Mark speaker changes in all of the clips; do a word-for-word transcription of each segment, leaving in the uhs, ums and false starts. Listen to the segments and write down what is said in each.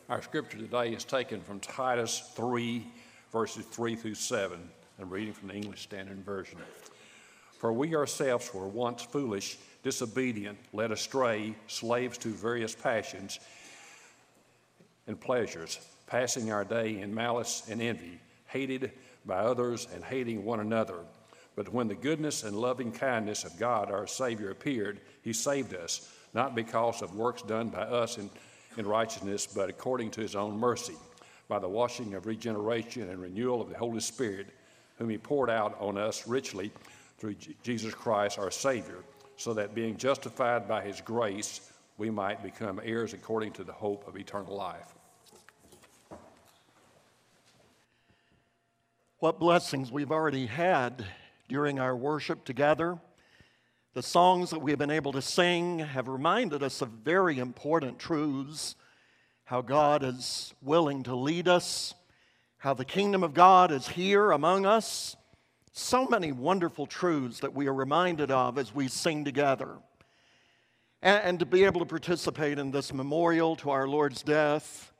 Speaker 1: Our scripture today is taken from Titus three, verses three through seven. I'm reading from the English Standard Version. For we ourselves were once foolish, disobedient, led astray, slaves to various passions and pleasures, passing our day in malice and envy, hated by others and hating one another. But when the goodness and loving kindness of God our Savior appeared, he saved us, not because of works done by us in in righteousness, but according to his own mercy, by the washing of regeneration and renewal of the Holy Spirit, whom he poured out on us richly through J- Jesus Christ our Savior, so that being justified by his grace, we might become heirs according to the hope of eternal life.
Speaker 2: What blessings we've already had during our worship together. The songs that we've been able to sing have reminded us of very important truths, how God is willing to lead us, how the kingdom of God is here among us. So many wonderful truths that we are reminded of as we sing together. And, and to be able to participate in this memorial to our Lord's death,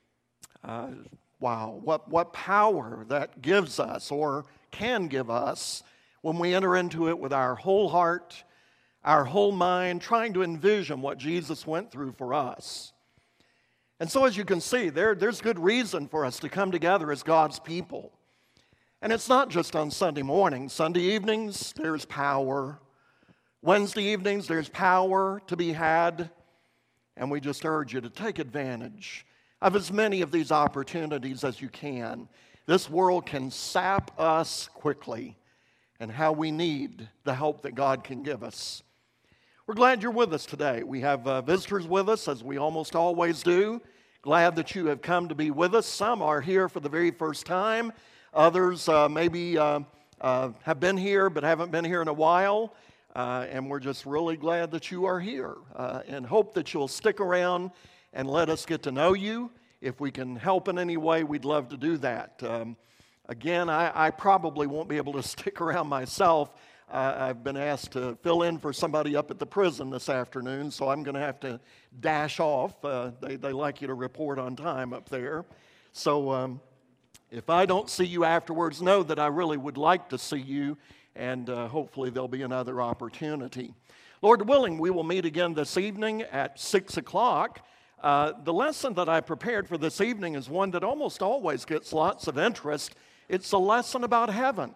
Speaker 2: uh, wow, what, what power that gives us or can give us when we enter into it with our whole heart, our whole mind, trying to envision what Jesus went through for us. And so as you can see, there, there's good reason for us to come together as God's people. And it's not just on Sunday morning. Sunday evenings, there's power. Wednesday evenings, there's power to be had. And we just urge you to take advantage of as many of these opportunities as you can. This world can sap us quickly, and how we need the help that God can give us. We're glad you're with us today. We have uh, visitors with us, as we almost always do. Glad that you have come to be with us. Some are here for the very first time. Others uh, maybe uh, uh, have been here but haven't been here in a while. Uh, and we're just really glad that you are here uh, and hope that you'll stick around and let us get to know you. If we can help in any way, we'd love to do that. Um, Again, I, I probably won't be able to stick around myself. Uh, I've been asked to fill in for somebody up at the prison this afternoon, so I'm going to have to dash off. Uh, they, they like you to report on time up there. So um, if I don't see you afterwards, know that I really would like to see you, and uh, hopefully there'll be another opportunity. Lord willing, we will meet again this evening at six o'clock. Uh, the lesson that I prepared for this evening is one that almost always gets lots of interest. It's a lesson about heaven.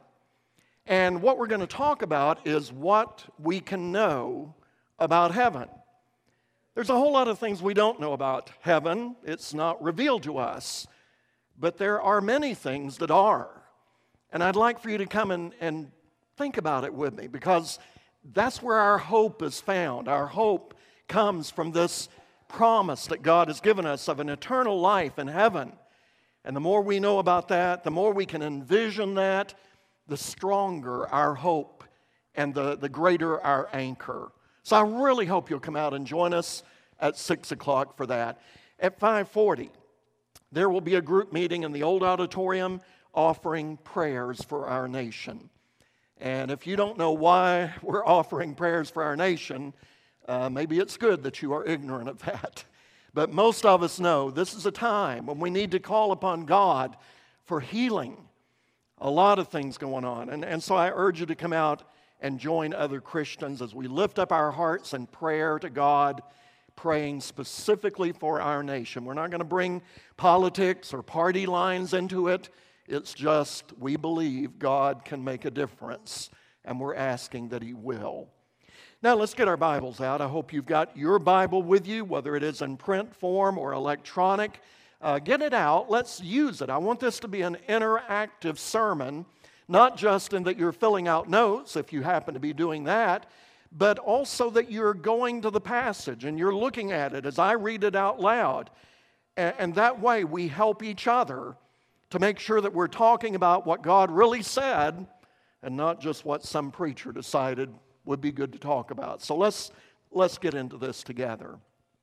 Speaker 2: And what we're going to talk about is what we can know about heaven. There's a whole lot of things we don't know about heaven. It's not revealed to us. But there are many things that are. And I'd like for you to come and, and think about it with me, because that's where our hope is found. Our hope comes from this promise that God has given us of an eternal life in heaven. And the more we know about that, the more we can envision that, the stronger our hope and the, the greater our anchor. So I really hope you'll come out and join us at six o'clock for that. At five forty, there will be a group meeting in the old auditorium offering prayers for our nation. And if you don't know why we're offering prayers for our nation, uh, maybe it's good that you are ignorant of that. But most of us know this is a time when we need to call upon God for healing. A lot of things going on. And, and so I urge you to come out and join other Christians as we lift up our hearts in prayer to God, praying specifically for our nation. We're not going to bring politics or party lines into it. It's just we believe God can make a difference, and we're asking that He will. Now let's get our Bibles out. I hope you've got your Bible with you, whether it is in print form or electronic. Uh, get it out. Let's use it. I want this to be an interactive sermon, not just in that you're filling out notes, if you happen to be doing that, but also that you're going to the passage and you're looking at it as I read it out loud. And, and that way we help each other to make sure that we're talking about what God really said and not just what some preacher decided would be good to talk about. So let's let's get into this together.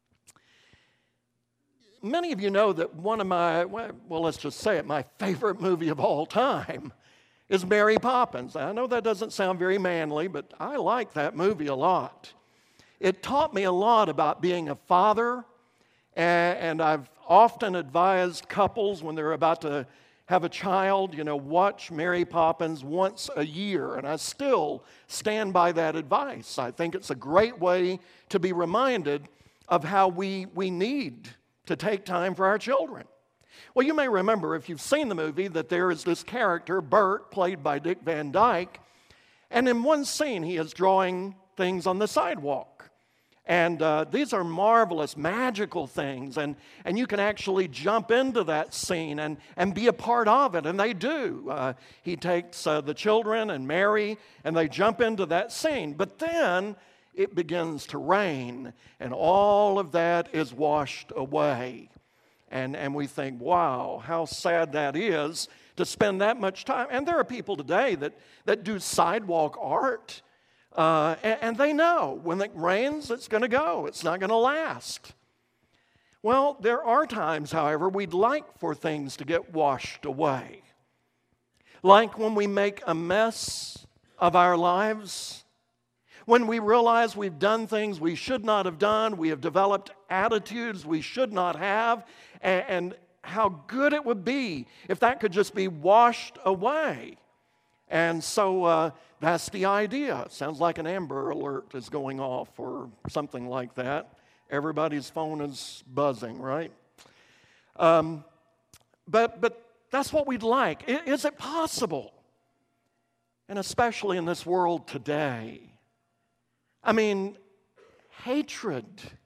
Speaker 2: Many of you know that one of my, well, let's just say it, my favorite movie of all time is Mary Poppins. I know that doesn't sound very manly, but I like that movie a lot. It taught me a lot about being a father And I've often advised couples when they're about to have a child, you know, watch Mary Poppins once a year. And I still stand by that advice. I think it's a great way to be reminded of how we, we need to take time for our children. Well, you may remember, if you've seen the movie, that there is this character, Bert, played by Dick Van Dyke. And in one scene, he is drawing things on the sidewalk. And uh, these are marvelous, magical things. And, and you can actually jump into that scene and, and be a part of it. And they do. Uh, he takes uh, the children and Mary, and they jump into that scene. But then it begins to rain, and all of that is washed away. And, and we think, wow, how sad that is to spend that much time. And there are people today that, that do sidewalk art. Uh, and, and they know when it rains, it's going to go. It's not going to last. Well, there are times, however, we'd like for things to get washed away. Like when we make a mess of our lives, when we realize we've done things we should not have done, we have developed attitudes we should not have, and, and how good it would be if that could just be washed away. And so uh, that's the idea. It sounds like an Amber Alert is going off or something like that. Everybody's phone is buzzing, right? Um, but, but that's what we'd like. Is it possible? And especially in this world today. I mean, hatred.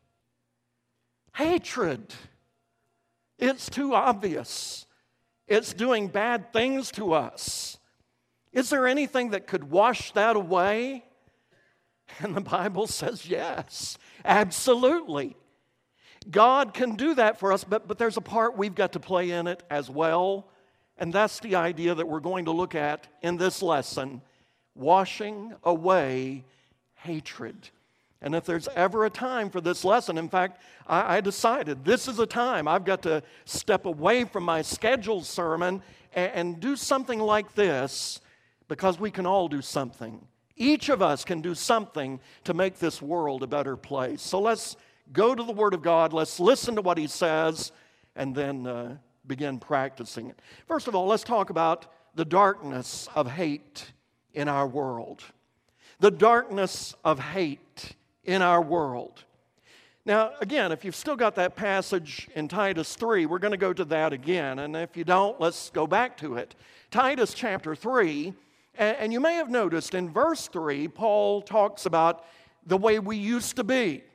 Speaker 2: Hatred. It's too obvious. It's doing bad things to us. Is there anything that could wash that away? And the Bible says yes, absolutely. God can do that for us, but, but there's a part we've got to play in it as well. And that's the idea that we're going to look at in this lesson, washing away hatred. And if there's ever a time for this lesson, in fact, I, I decided this is a time I've got to step away from my scheduled sermon and, and do something like this, because we can all do something. Each of us can do something to make this world a better place. So let's go to the Word of God, let's listen to what He says, and then uh, begin practicing it. First of all, let's talk about the darkness of hate in our world. The darkness of hate in our world. Now, again, if you've still got that passage in Titus three, we're going to go to that again. And if you don't, let's go back to it. Titus chapter three, and you may have noticed in verse three, Paul talks about the way we used to be.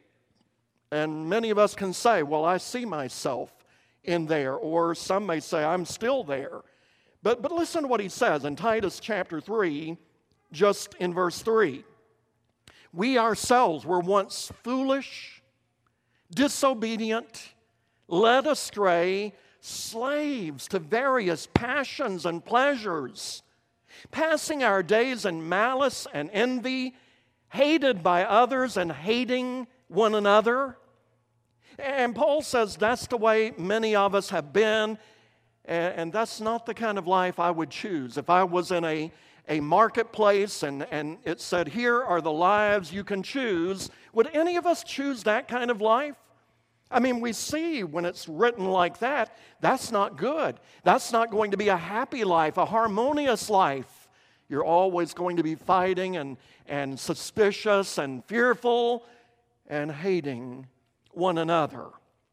Speaker 2: And many of us can say, well, I see myself in there. Or some may say, I'm still there. But, but listen to what he says in Titus chapter three, just in verse three. We ourselves were once foolish, disobedient, led astray, slaves to various passions and pleasures, passing our days in malice and envy, hated by others and hating one another. And Paul says that's the way many of us have been, and that's not the kind of life I would choose. If I was in a, a marketplace and, and it said, here are the lives you can choose, would any of us choose that kind of life? I mean, we see when it's written like that, that's not good. That's not going to be a happy life, a harmonious life. You're always going to be fighting and, and suspicious and fearful and hating one another.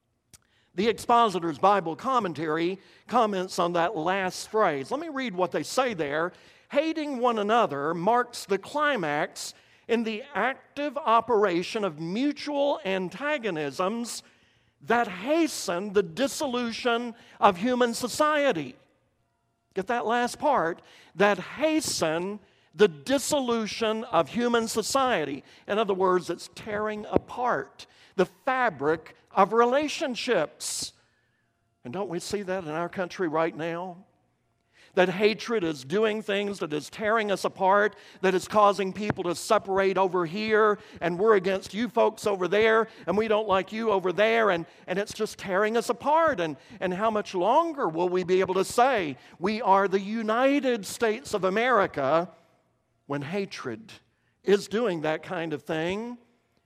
Speaker 2: The Expositor's Bible Commentary comments on that last phrase. Let me read what they say there. Hating one another marks the climax in the active operation of mutual antagonisms that hasten the dissolution of human society. Get that last part? That hasten the dissolution of human society. In other words, it's tearing apart the fabric of relationships. And don't we see that in our country right now? That hatred is doing things that is tearing us apart, that is causing people to separate over here, and we're against you folks over there, and we don't like you over there, and, and it's just tearing us apart. And, and how much longer will we be able to say we are the United States of America when hatred is doing that kind of thing?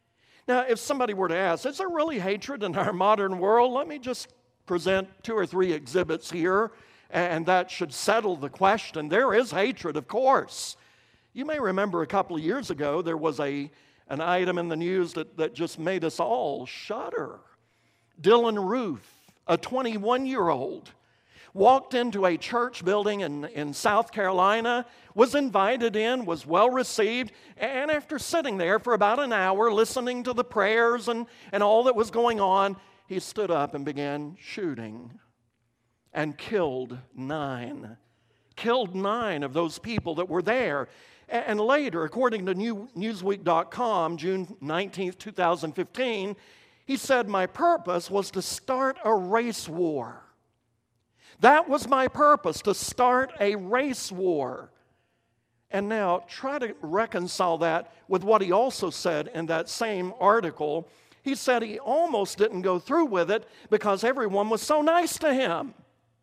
Speaker 2: Now, if somebody were to ask, is there really hatred in our modern world? Let me just present two or three exhibits here, and that should settle the question. There is hatred, of course. You may remember a couple of years ago, there was a, an item in the news that, that just made us all shudder. Dylan Roof, a twenty-one-year-old, walked into a church building in, in South Carolina, was invited in, was well received, and after sitting there for about an hour listening to the prayers and, and all that was going on, he stood up and began shooting and killed nine. Killed nine of those people that were there. And later, according to Newsweek dot com, June nineteenth, two thousand fifteen, he said, "My purpose was to start a race war. That was my purpose, to start a race war." And now, try to reconcile that with what he also said in that same article. He said he almost didn't go through with it because everyone was so nice to him.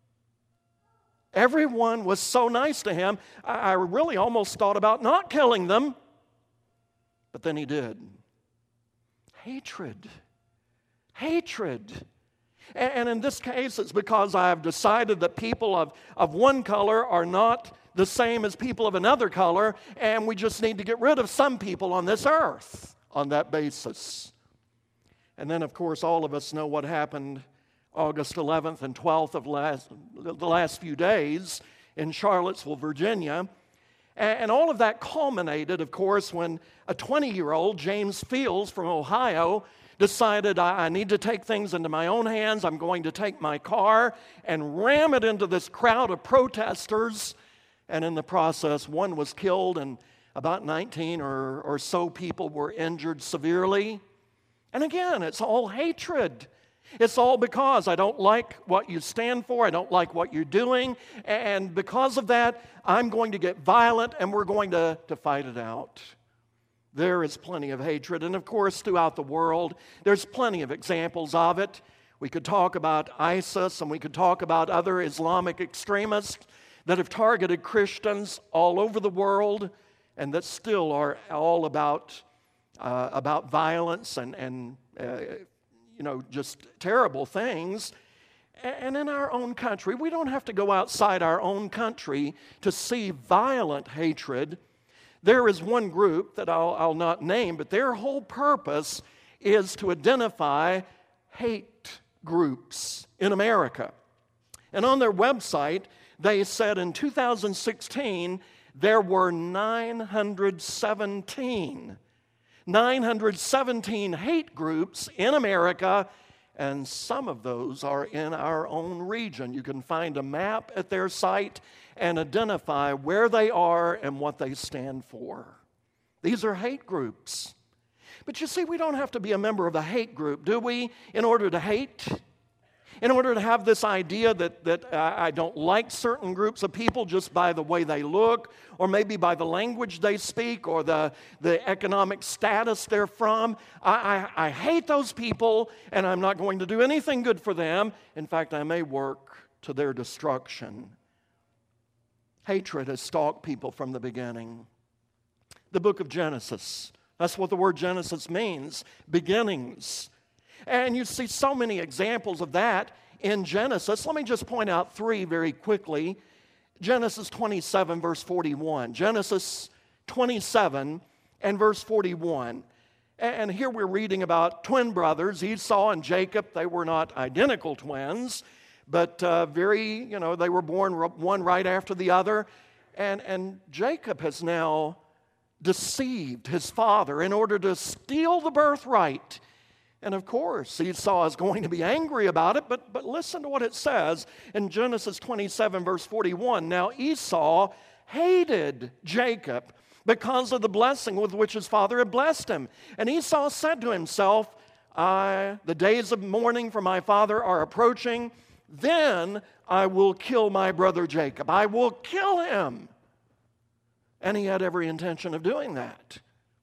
Speaker 2: Everyone was so nice to him, I really almost thought about not killing them. But then he did. Hatred. Hatred. And in this case, it's because I have decided that people of, of one color are not the same as people of another color, and we just need to get rid of some people on this earth on that basis. And then, of course, all of us know what happened August eleventh and twelfth of last, the last few days in Charlottesville, Virginia. And all of that culminated, of course, when a twenty-year-old, James Fields from Ohio, decided, I need to take things into my own hands. I'm going to take my car and ram it into this crowd of protesters. And in the process, one was killed and about nineteen or, or so people were injured severely. And again, it's all hatred. It's all because I don't like what you stand for, I don't like what you're doing, and because of that, I'm going to get violent and we're going to, to fight it out. There is plenty of hatred, and of course, throughout the world, there's plenty of examples of it. We could talk about ISIS, and we could talk about other Islamic extremists that have targeted Christians all over the world, and that still are all about, uh, about violence and, and uh, you know, just terrible things. And in our own country, we don't have to go outside our own country to see violent hatred. There is one group that I'll, I'll not name, but their whole purpose is to identify hate groups in America. And on their website, they said in two thousand sixteen, there were nine hundred seventeen nine hundred seventeen hate groups in America, and some of those are in our own region. You can find a map at their site and identify where they are and what they stand for. These are hate groups. But you see, we don't have to be a member of a hate group, do we, in order to hate? In order to have this idea that, that uh, I don't like certain groups of people just by the way they look, or maybe by the language they speak, or the, the economic status they're from. I, I, I hate those people, and I'm not going to do anything good for them. In fact, I may work to their destruction. Hatred has stalked people from the beginning. The book of Genesis, that's what the word Genesis means, beginnings. And you see so many examples of that in Genesis. Let me just point out three very quickly. Genesis twenty-seven, verse forty-one. Genesis twenty-seven and verse forty-one. And here we're reading about twin brothers, Esau and Jacob. They were not identical twins, but uh, very, you know, they were born one right after the other. And, and Jacob has now deceived his father in order to steal the birthright. And of course, Esau is going to be angry about it, but, but listen to what it says in Genesis twenty-seven, verse forty-one. Now Esau hated Jacob because of the blessing with which his father had blessed him. And Esau said to himself, I, the days of mourning for my father are approaching, then I will kill my brother Jacob. I will kill him. And he had every intention of doing that.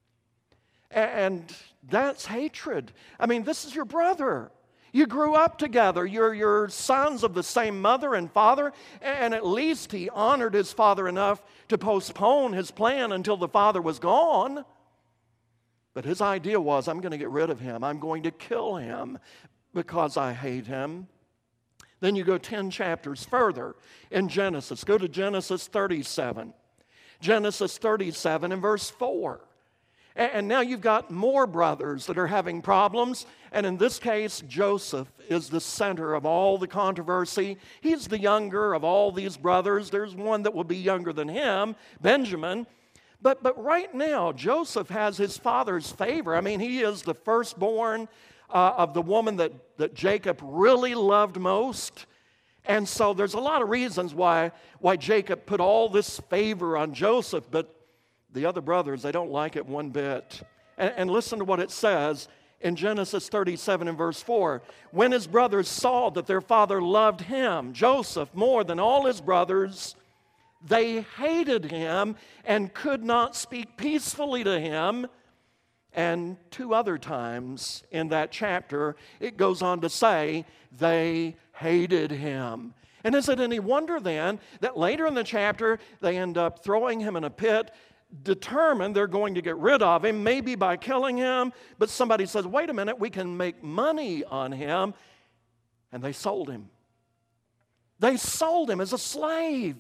Speaker 2: And that's hatred. I mean, this is your brother. You grew up together. You're, you're sons of the same mother and father. And at least he honored his father enough to postpone his plan until the father was gone. But his idea was, I'm going to get rid of him. I'm going to kill him because I hate him. Then you go ten chapters further in Genesis. Go to Genesis thirty-seven. Genesis thirty-seven and verse four. And now you've got more brothers that are having problems. And in this case, Joseph is the center of all the controversy. He's the younger of all these brothers. There's one that will be younger than him, Benjamin. But, but right now, Joseph has his father's favor. I mean, he is the firstborn uh, of the woman that, that Jacob really loved most. And so there's a lot of reasons why, why Jacob put all this favor on Joseph, but the other brothers, they don't like it one bit. And, and listen to what it says in Genesis thirty-seven and verse four. When his brothers saw that their father loved him, Joseph, more than all his brothers, they hated him and could not speak peacefully to him. And two other times in that chapter, it goes on to say, they hated him. And is it any wonder then that later in the chapter, they end up throwing him in a pit, determined they're going to get rid of him, maybe by killing him, but somebody says, wait a minute, we can make money on him, and they sold him. They sold him as a slave.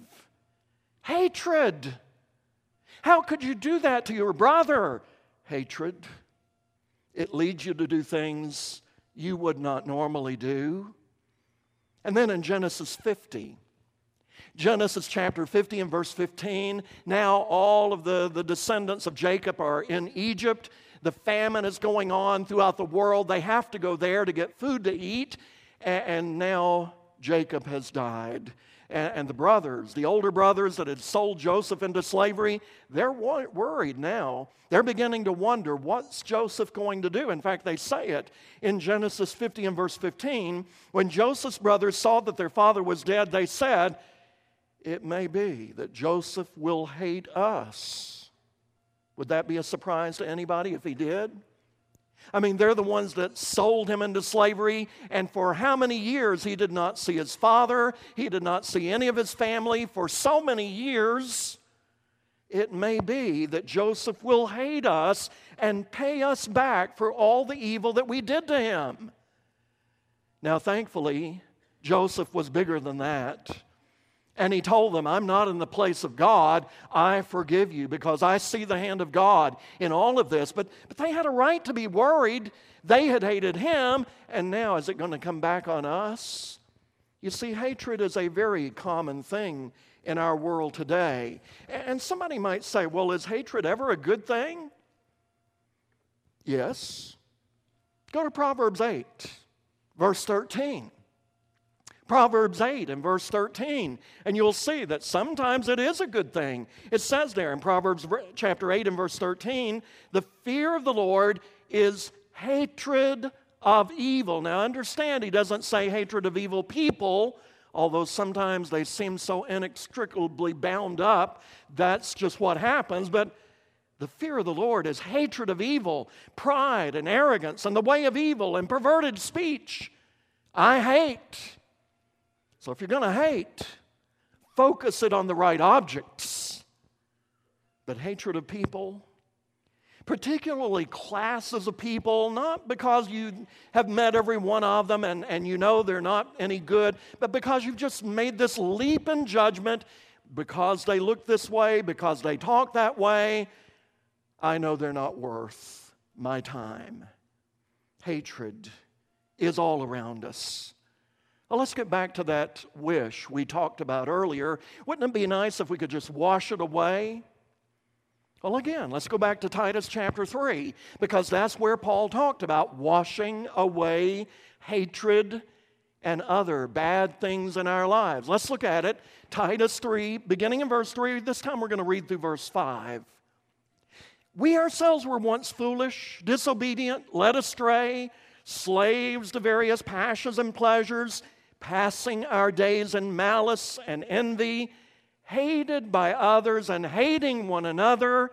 Speaker 2: Hatred. How could you do that to your brother? Hatred. It leads you to do things you would not normally do. And then in Genesis fifty, Genesis chapter fifty and verse fifteen, now all of the, the descendants of Jacob are in Egypt. The famine is going on throughout the world. They have to go there to get food to eat. And, and now Jacob has died. And, and the brothers, the older brothers that had sold Joseph into slavery, they're wor- worried now. They're beginning to wonder, what's Joseph going to do? In fact, they say it in Genesis fifty and verse fifteen. When Joseph's brothers saw that their father was dead, they said, it may be that Joseph will hate us. Would that be a surprise to anybody if he did? I mean, they're the ones that sold him into slavery, and for how many years he did not see his father, he did not see any of his family for so many years. It may be that Joseph will hate us and pay us back for all the evil that we did to him. Now, thankfully, Joseph was bigger than that. And he told them, I'm not in the place of God. I forgive you because I see the hand of God in all of this. But, but they had a right to be worried. They had hated him, and now is it going to come back on us? You see, hatred is a very common thing in our world today. And somebody might say, well, is hatred ever a good thing? Yes. Go to Proverbs eight, verse thirteen. Proverbs eight and verse thirteen, and you'll see that sometimes it is a good thing. It says there in Proverbs chapter eight and verse thirteen, the fear of the Lord is hatred of evil. Now understand, he doesn't say hatred of evil people, although sometimes they seem so inextricably bound up. That's just what happens, but the fear of the Lord is hatred of evil, pride and arrogance and the way of evil and perverted speech. I hate. So if you're going to hate, focus it on the right objects. But hatred of people, particularly classes of people, not because you have met every one of them and, and you know they're not any good, but because you've just made this leap in judgment because they look this way, because they talk that way, I know they're not worth my time. Hatred is all around us. Well, let's get back to that wish we talked about earlier. Wouldn't it be nice if we could just wash it away? Well, again, let's go back to Titus chapter three, because that's where Paul talked about washing away hatred and other bad things in our lives. Let's look at it. Titus three, beginning in verse three. This time we're going to read through verse five. We ourselves were once foolish, disobedient, led astray, slaves to various passions and pleasures, passing our days in malice and envy, hated by others and hating one another.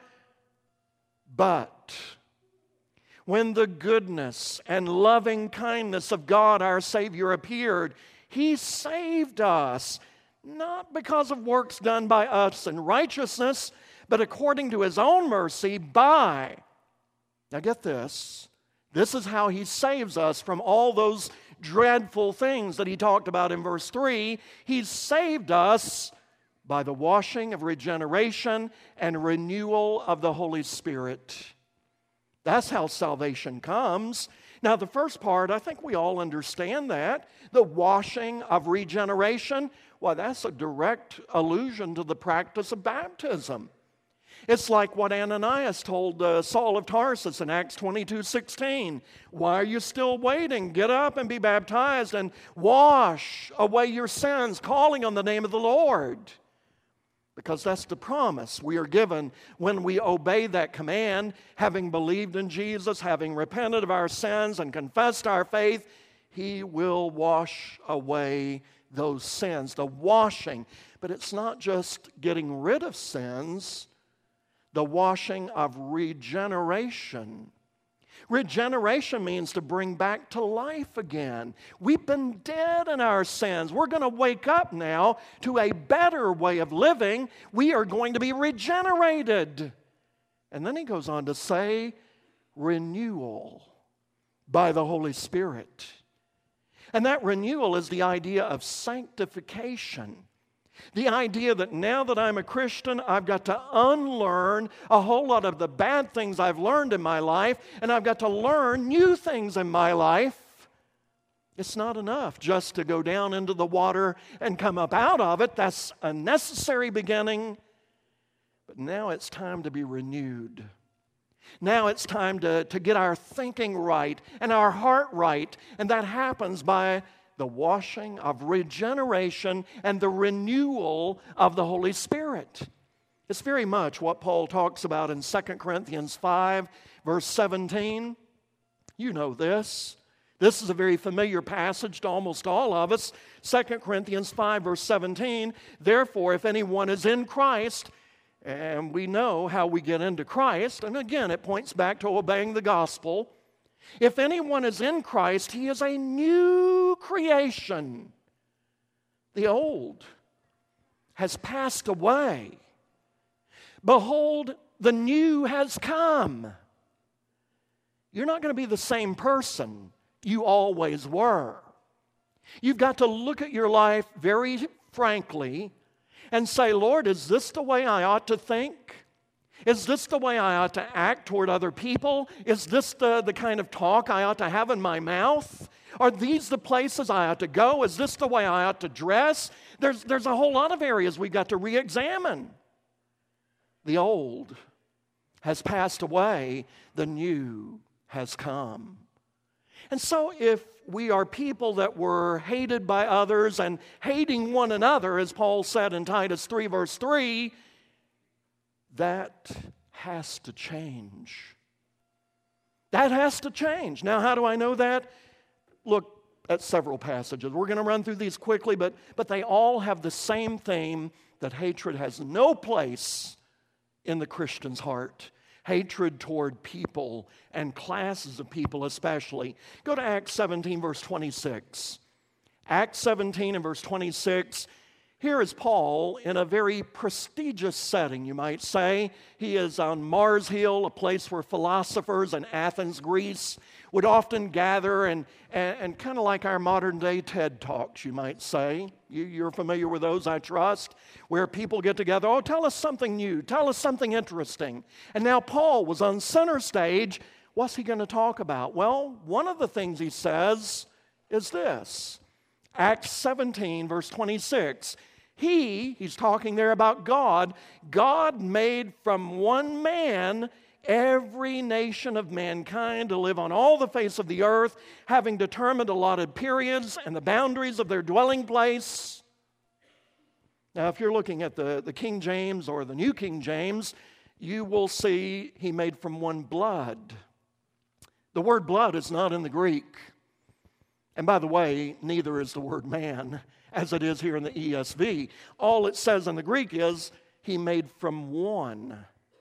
Speaker 2: But when the goodness and loving kindness of God our Savior appeared, He saved us, not because of works done by us in righteousness, but according to His own mercy by Now get this. This is how he saves us from all those dreadful things that he talked about in verse three. He's saved us by the washing of regeneration and renewal of the Holy Spirit. That's how salvation comes. Now, the first part, I think we all understand that. The washing of regeneration, well, that's a direct allusion to the practice of baptism. It's like what Ananias told uh, Saul of Tarsus in Acts twenty-two sixteen. Why are you still waiting? Get up and be baptized and wash away your sins, calling on the name of the Lord. Because that's the promise we are given when we obey that command, having believed in Jesus, having repented of our sins and confessed our faith, He will wash away those sins, the washing. But it's not just getting rid of sins, the washing of regeneration. Regeneration means to bring back to life again. We've been dead in our sins. We're going to wake up now to a better way of living. We are going to be regenerated. And then he goes on to say, renewal by the Holy Spirit. And that renewal is the idea of sanctification. The idea that now that I'm a Christian, I've got to unlearn a whole lot of the bad things I've learned in my life, and I've got to learn new things in my life. It's not enough just to go down into the water and come up out of it. That's a necessary beginning. But now it's time to be renewed. Now it's time to, to get our thinking right and our heart right, and that happens by the washing of regeneration and the renewal of the Holy Spirit. It's very much what Paul talks about in Second Corinthians five, verse seventeen. You know this. This is a very familiar passage to almost all of us. Second Corinthians five, verse seventeen. Therefore, if anyone is in Christ, and we know how we get into Christ, and again, it points back to obeying the gospel. If anyone is in Christ, he is a new creation. The old has passed away. Behold, the new has come. You're not going to be the same person you always were. You've got to look at your life very frankly and say, Lord, is this the way I ought to think? Is this the way I ought to act toward other people? Is this the, the kind of talk I ought to have in my mouth? Are these the places I ought to go? Is this the way I ought to dress? There's, there's a whole lot of areas we've got to re-examine. The old has passed away. The new has come. And so if we are people that were hated by others and hating one another, as Paul said in Titus three, verse three, that has to change. That has to change. Now, how do I know that? Look at several passages. We're going to run through these quickly, but, but they all have the same theme, that hatred has no place in the Christian's heart. Hatred toward people and classes of people especially. Go to Acts seventeen, verse twenty-six. Acts seventeen and verse twenty-six. Here is Paul in a very prestigious setting, you might say. He is on Mars Hill, a place where philosophers in Athens, Greece, would often gather, and, and, and kind of like our modern-day TED Talks, you might say. You, you're familiar with those, I trust, where people get together. Oh, tell us something new. Tell us something interesting. And now Paul was on center stage. What's he going to talk about? Well, one of the things he says is this. Acts seventeen, verse twenty-six. He, he's talking there about God, God made from one man every nation of mankind to live on all the face of the earth, having determined allotted periods and the boundaries of their dwelling place. Now, if you're looking at the, the King James or the New King James, you will see he made from one blood. The word blood is not in the Greek. And by the way, neither is the word man, as it is here in the E S V. All it says in the Greek is, he made from one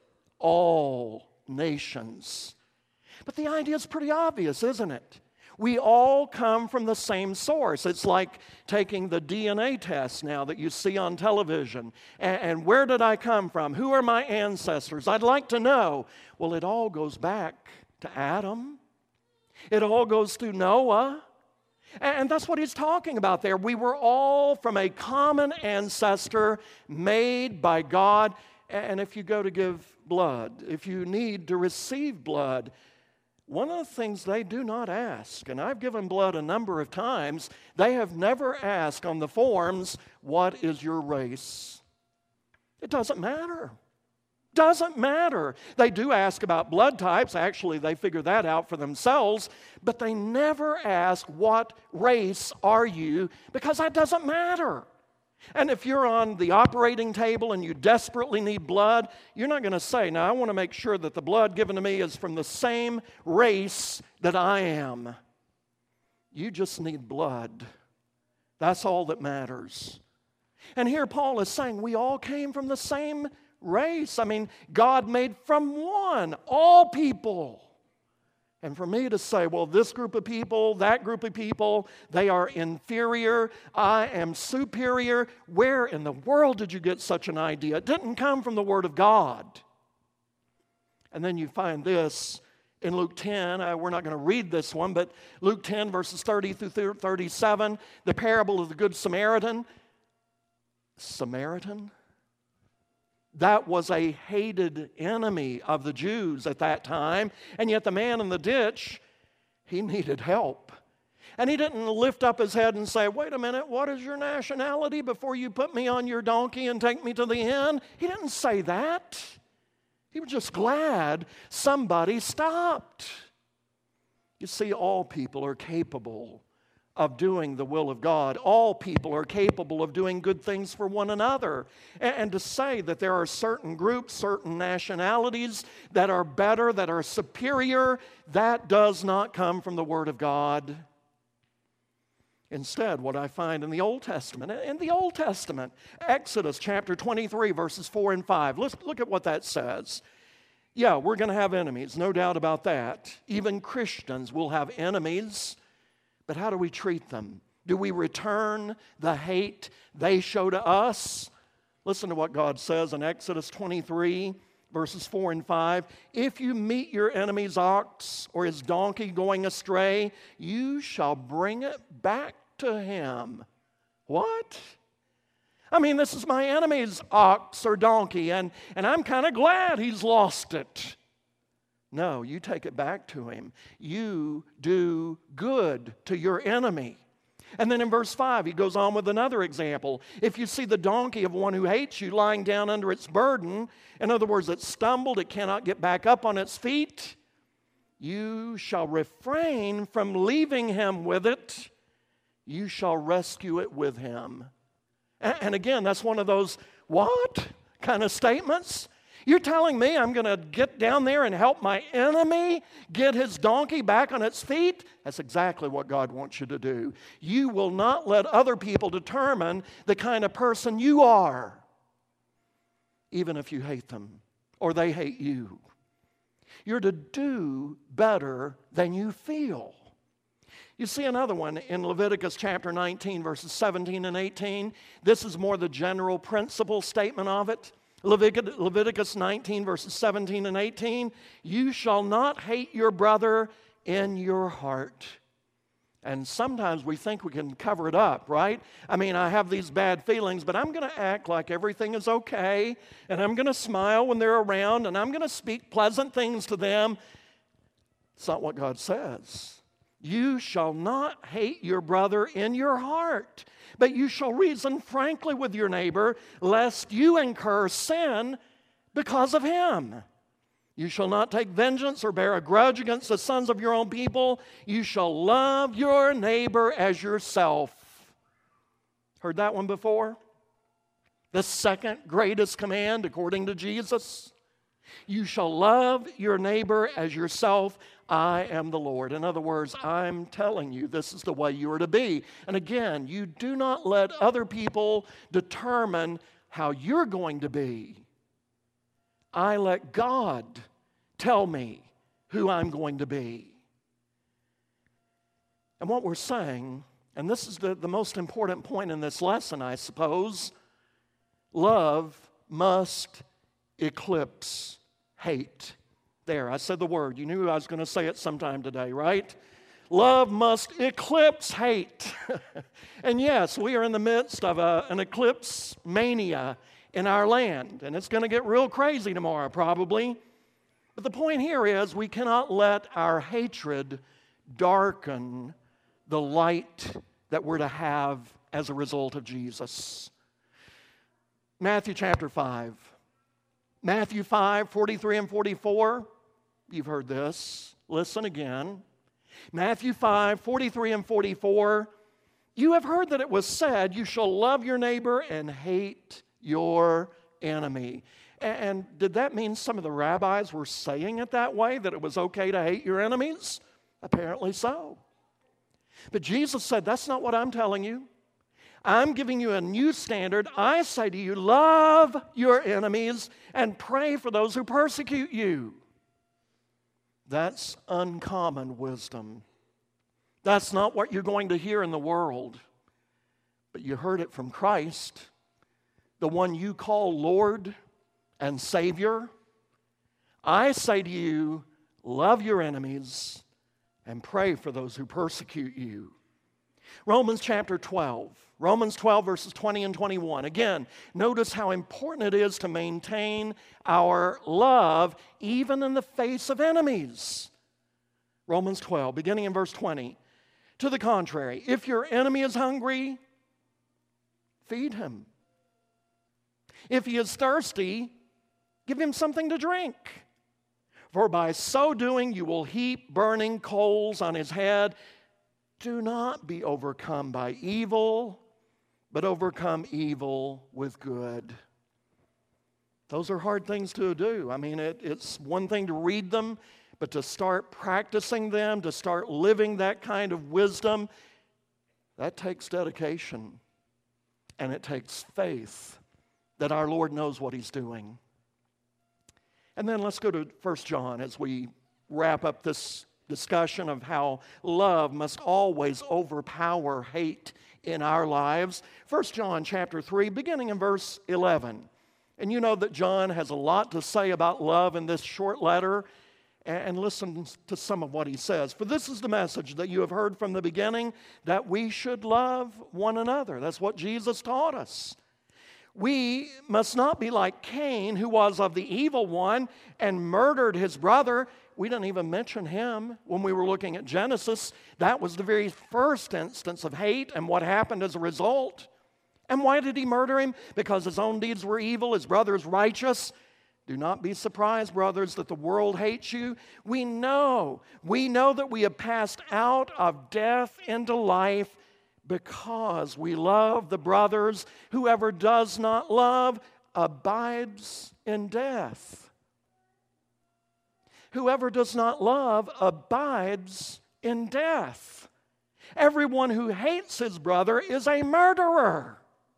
Speaker 2: all nations. But the idea is pretty obvious, isn't it? We all come from the same source. It's like taking the D N A test now that you see on television. And, and where did I come from? Who are my ancestors? I'd like to know. Well, it all goes back to Adam. It all goes through Noah. And that's what he's talking about there. We were all from a common ancestor made by God. And if you go to give blood, if you need to receive blood, one of the things they do not ask, and I've given blood a number of times, they have never asked on the forms, what is your race? It doesn't matter. Doesn't matter. They do ask about blood types. Actually, they figure that out for themselves, but they never ask, what race are you? Because that doesn't matter. And if you're on the operating table and you desperately need blood, you're not going to say, now I want to make sure that the blood given to me is from the same race that I am. You just need blood. That's all that matters. And here Paul is saying we all came from the same race. I mean, God made from one, all people. And for me to say, well, this group of people, that group of people, they are inferior, I am superior. Where in the world did you get such an idea? It didn't come from the Word of God. And then you find this in Luke ten. Uh, we're not going to read this one, but Luke ten, verses thirty through thirty-seven, the parable of the Good Samaritan. Samaritan? That was a hated enemy of the Jews at that time. And yet the man in the ditch, he needed help. And he didn't lift up his head and say, wait a minute, what is your nationality before you put me on your donkey and take me to the inn? He didn't say that. He was just glad somebody stopped. You see, all people are capable of doing the will of God. All people are capable of doing good things for one another. And to say that there are certain groups, certain nationalities that are better, that are superior, that does not come from the Word of God. Instead, what I find in the Old Testament, in the Old Testament, Exodus chapter twenty-three, verses four and five, let's look at what that says. Yeah, we're going to have enemies, no doubt about that. Even Christians will have enemies. But how do we treat them? Do we return the hate they show to us? Listen to what God says in Exodus twenty-three, verses four and five. If you meet your enemy's ox or his donkey going astray, you shall bring it back to him. What? I mean, this is my enemy's ox or donkey, and, and I'm kind of glad he's lost it. No, you take it back to him. You do good to your enemy. And then in verse five, he goes on with another example. If you see the donkey of one who hates you lying down under its burden, in other words, it stumbled, it cannot get back up on its feet, you shall refrain from leaving him with it. You shall rescue it with him. And again, that's one of those what kind of statements. You're telling me I'm going to get down there and help my enemy get his donkey back on its feet? That's exactly what God wants you to do. You will not let other people determine the kind of person you are, even if you hate them or they hate you. You're to do better than you feel. You see another one in Leviticus chapter nineteen, verses seventeen and eighteen. This is more the general principle statement of it. Leviticus nineteen, verses seventeen and eighteen. You shall not hate your brother in your heart. And sometimes we think we can cover it up, right? I mean, I have these bad feelings, but I'm going to act like everything is okay, and I'm going to smile when they're around, and I'm going to speak pleasant things to them. It's not what God says. You shall not hate your brother in your heart, but you shall reason frankly with your neighbor, lest you incur sin because of him. You shall not take vengeance or bear a grudge against the sons of your own people. You shall love your neighbor as yourself. Heard that one before? The second greatest command according to Jesus. You shall love your neighbor as yourself. I am the Lord. In other words, I'm telling you this is the way you are to be. And again, you do not let other people determine how you're going to be. I let God tell me who I'm going to be. And what we're saying, and this is the, the most important point in this lesson, I suppose, love must eclipse hate. There, I said the word. You knew I was going to say it sometime today, right? Love must eclipse hate. And yes, we are in the midst of a, an eclipse mania in our land, and it's going to get real crazy tomorrow probably. But the point here is we cannot let our hatred darken the light that we're to have as a result of Jesus. Matthew chapter five. Matthew five, forty-three and forty-four. You've heard this. Listen again. Matthew five, forty-three and forty-four. You have heard that it was said, you shall love your neighbor and hate your enemy. And did that mean some of the rabbis were saying it that way, that it was okay to hate your enemies? Apparently so. But Jesus said, that's not what I'm telling you. I'm giving you a new standard. I say to you, love your enemies and pray for those who persecute you. That's uncommon wisdom. That's not what you're going to hear in the world. But you heard it from Christ, the one you call Lord and Savior. I say to you, love your enemies and pray for those who persecute you. Romans chapter twelve. Romans twelve, verses twenty and twenty-one. Again, notice how important it is to maintain our love even in the face of enemies. Romans twelve, beginning in verse twenty. To the contrary, if your enemy is hungry, feed him. If he is thirsty, give him something to drink. For by so doing, you will heap burning coals on his head. Do not be overcome by evil, but overcome evil with good. Those are hard things to do. I mean, it, it's one thing to read them, but to start practicing them, to start living that kind of wisdom, that takes dedication. And it takes faith that our Lord knows what He's doing. And then let's go to First John as we wrap up this discussion of how love must always overpower hate in our lives. First John chapter three, beginning in verse eleven. And you know that John has a lot to say about love in this short letter. And listen to some of what he says. For this is the message that you have heard from the beginning, that we should love one another. That's what Jesus taught us. We must not be like Cain, who was of the evil one and murdered his brother. We didn't even mention him when we were looking at Genesis. That was the very first instance of hate and what happened as a result. And why did he murder him? Because his own deeds were evil, his brother's righteous. Do not be surprised, brothers, that the world hates you. We know, we know that we have passed out of death into life because we love the brothers. Whoever does not love abides in death. Whoever does not love abides in death. Everyone who hates his brother is a murderer.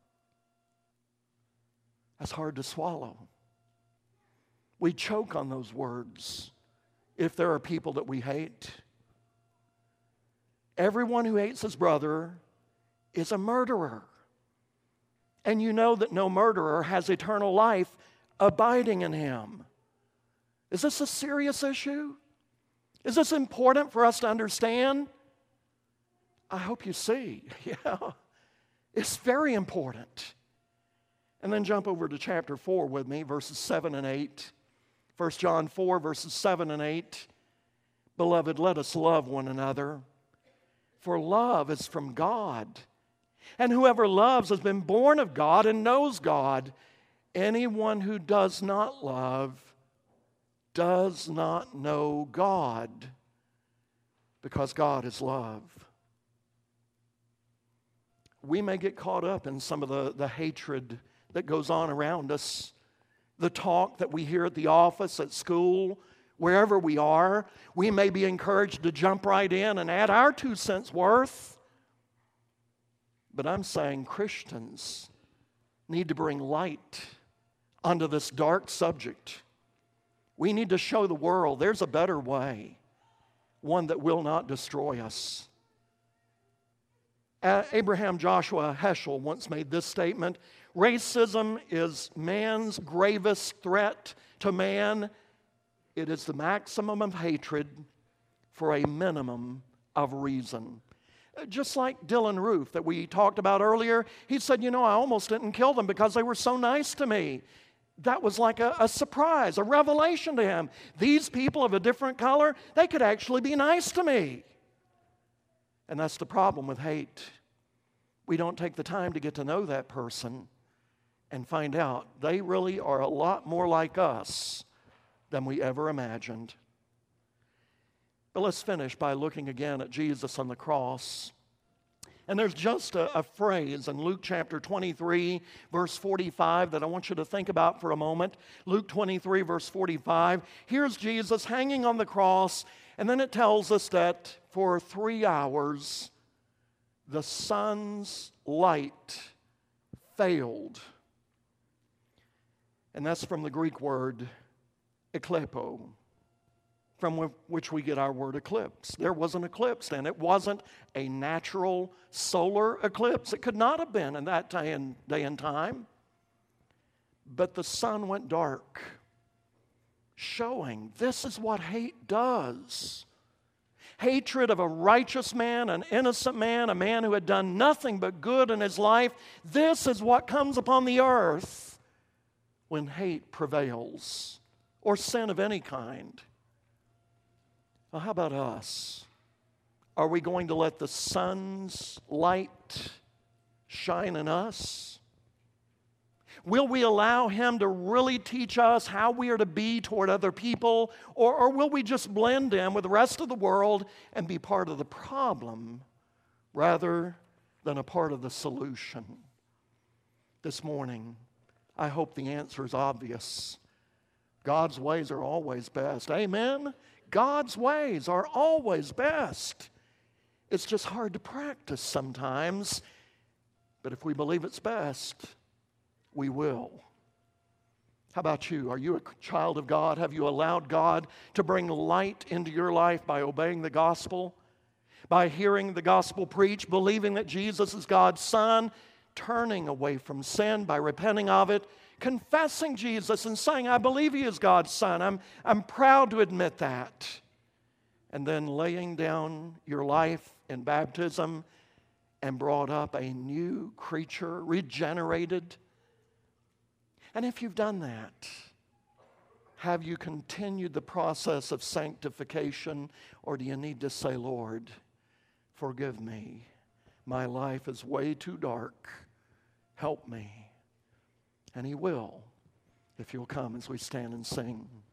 Speaker 2: That's hard to swallow. We choke on those words if there are people that we hate. Everyone who hates his brother is a murderer. And you know that no murderer has eternal life abiding in him. Is this a serious issue? Is this important for us to understand? I hope you see. Yeah, it's very important. And then jump over to chapter four with me, verses seven and eight. First John four, verses seven and eight. Beloved, let us love one another, for love is from God. And whoever loves has been born of God and knows God. Anyone who does not love does not know God, because God is love. We may get caught up in some of the, the hatred that goes on around us. The talk that we hear at the office, at school, wherever we are. We may be encouraged to jump right in and add our two cents worth. But I'm saying Christians need to bring light onto this dark subject. We need to show the world there's a better way, one that will not destroy us. Abraham Joshua Heschel once made this statement: racism is man's gravest threat to man, It is the maximum of hatred for a minimum of reason. Just like Dylan Roof that we talked about earlier, he said, you know, I almost didn't kill them because they were so nice to me. That was like a, a surprise, a revelation to him. These people of a different color, they could actually be nice to me. And that's the problem with hate. We don't take the time to get to know that person and find out they really are a lot more like us than we ever imagined. But let's finish by looking again at Jesus on the cross. And there's just a, a phrase in Luke chapter twenty-three, verse forty-five, that I want you to think about for a moment. Luke twenty-three, verse forty-five. Here's Jesus hanging on the cross, and then it tells us that for three hours, the sun's light failed. And that's from the Greek word eklepo, from which we get our word eclipse. There was an eclipse, and it wasn't a natural solar eclipse. It could not have been in that day and, day and time. But the sun went dark, showing this is what hate does. Hatred of a righteous man, an innocent man, a man who had done nothing but good in his life. This is what comes upon the earth when hate prevails, or sin of any kind. Well, how about us? Are we going to let the sun's light shine in us? Will we allow Him to really teach us how we are to be toward other people? Or, or will we just blend in with the rest of the world and be part of the problem rather than a part of the solution? This morning, I hope the answer is obvious. God's ways are always best. Amen? God's ways are always best. It's just hard to practice sometimes. But if we believe it's best, we will. How about you? Are you a child of God? Have you allowed God to bring light into your life by obeying the gospel? By hearing the gospel preached, believing that Jesus is God's Son, turning away from sin by repenting of it, confessing Jesus and saying, I believe He is God's Son. I'm, I'm proud to admit that. And then laying down your life in baptism and brought up a new creature, regenerated. And if you've done that, have you continued the process of sanctification, or do you need to say, Lord, forgive me. My life is way too dark. Help me. And He will, if you'll come as we stand and sing.